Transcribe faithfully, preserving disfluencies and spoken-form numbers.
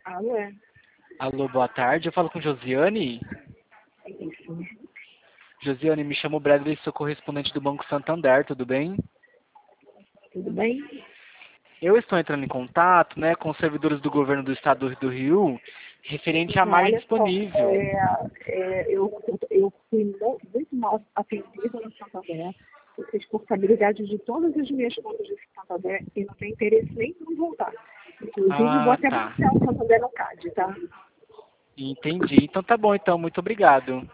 Alô, é? Alô, boa tarde. Eu falo com Josiane. Isso. Josiane, me chamo Bradley, sou correspondente do Banco Santander, tudo bem? Tudo bem? Eu estou entrando em contato, né, com os servidores do governo do estado do Rio, referente à Não, margem olha só, disponível. é, é, eu, eu fui mu- muito mal atendida no Santander. Eu fiz portabilidade de todas as minhas contas de Santander e não tenho interesse nenhum em voltar. Inclusive, vou Ah, até tá. buscar o Santander no C A D, tá? Entendi. Então tá bom, então. Muito obrigado.